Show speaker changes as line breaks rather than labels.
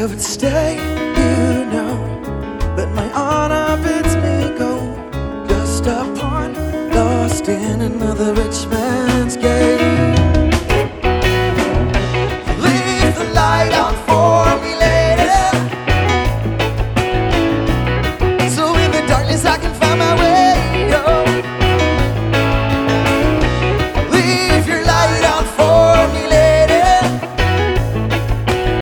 would stay, you know, but my honor bids me go. Just a pawn lost in another rich man's game.